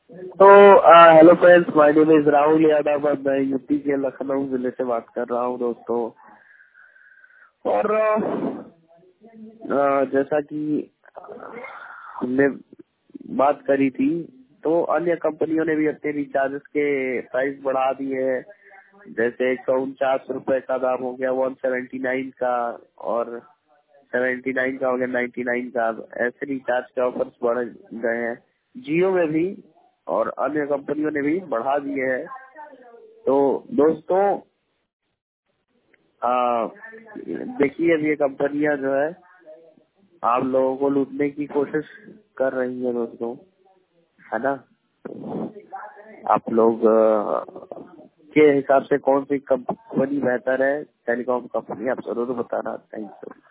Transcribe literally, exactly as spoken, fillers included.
तो hello friends, my name is Rahul Yadav और मैं यूपी के लखनऊ जिले से बात कर रहा हूँ दोस्तों। और अ, जैसा कि हमने बात करी थी, तो अन्य कंपनियों ने भी अपने रिचार्जेस के प्राइस बढ़ा दिए हैं। जैसे एक सौ उनचास रूपए का दाम हो गया वन सेवेंटी नाइन का, और सेवेंटी नाइन का हो गया नाइन्टी नाइन का। ऐसे रिचार्ज के ऑफर्स बढ़ गए हैं जियो में भी, और अन्य कंपनियों ने भी बढ़ा दिए हैं। तो दोस्तों आ, देखिए, अब ये कंपनियां जो है आप लोगों को लूटने की कोशिश कर रही है दोस्तों, है ना। आप लोग आ, के हिसाब से कौन सी कंपनी बेहतर है, टेलीकॉम कंपनी, आप जरूर बताना। Thank you.